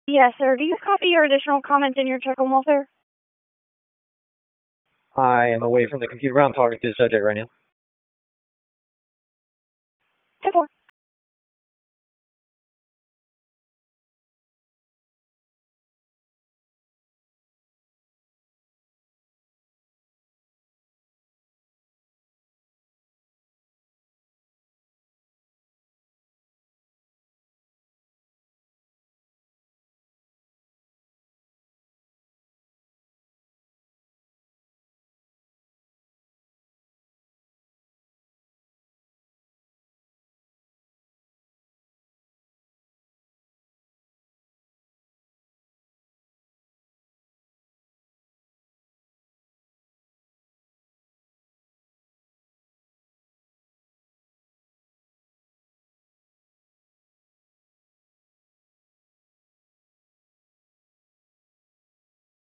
Yes, sir. Do you copy your additional comments in your check on welfare? I am away from the computer. I'm talking to the subject right now. 10-4.